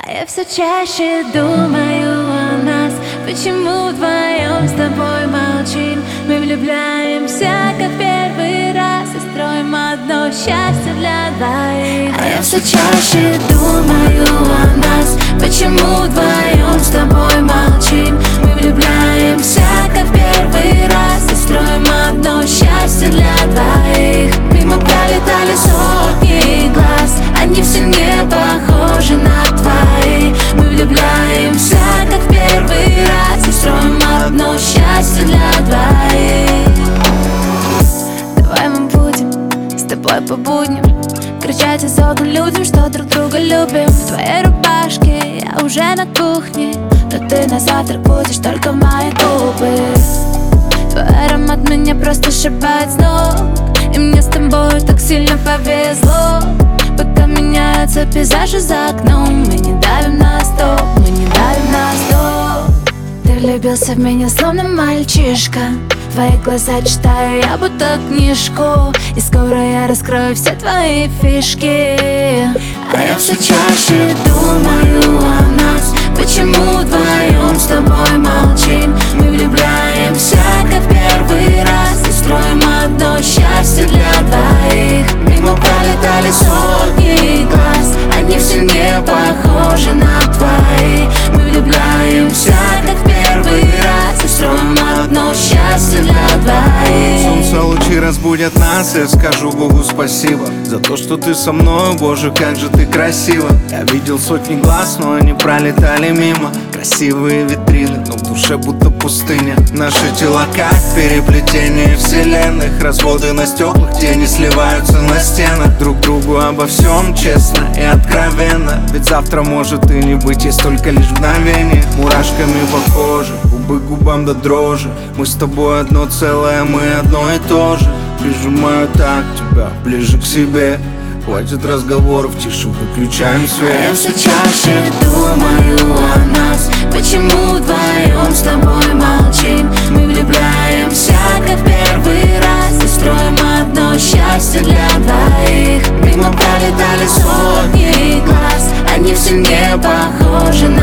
А я все чаще думаю о нас. Почему вдвоем с тобой молчим? Мы влюбляемся, как первый раз, и строим одно счастье для двоих. А я все чаще думаю о нас. Почему вдвоем с тобой молчим? Мы влюбляемся, как первый раз, и строим одно счастье для двоих. Мимо пролетали сотни глаз, они все не похожи на твои. Мы влюбляемся, как в первый раз, и строим одно счастье для двоих. Давай мы будем с тобой по будням кричать из окон людям, что друг друга любим. В твоей рубашке я уже на кухне, но ты на завтрак будешь только мои губы. Твой аромат меня просто сшибает с ног, и мне с тобой так сильно повезло. Пока меняются пейзажи за окном, мы не давим на стоп, мы не давим на стоп. Ты влюбился в меня словно мальчишка, твои глаза читаю я будто книжку, и скоро я раскрою все твои фишки. А я все чаще думаю о нас. Почему вдвоем с тобой молчим? Мы влюбляемся, как первый раз, и строим одно счастье для двоих. Мимо пролетали сотни глаз, они все не похожи на твои. Мы влюбляемся, как первый раз, и строим одно счастье для двоих. Солнце лучи разбудят нас, я скажу Богу спасибо за то, что ты со мной, Боже, как же ты красива. Я видел сотни глаз, но они пролетали мимо. Красивые витрины, но в душе будто пустыня. Наши тела как переплетение вселенных, разводы на стеклах, тени сливаются на стенах. Друг другу обо всем честно и откровенно, ведь завтра может и не быть, есть только лишь мгновение. Мурашками похожи, губы к губам до дрожи. Мы с тобой одно целое, мы одно и то же. Прижимаю так тебя ближе к себе. Хватит разговоров, тише, выключаем свет. А я все чаще думаю о нас. Почему вдвоем с тобой молчим? Мы влюбляемся, как первый раз, и строим одно счастье для двоих. Мимо пролетали сотни глаз, они все не похожи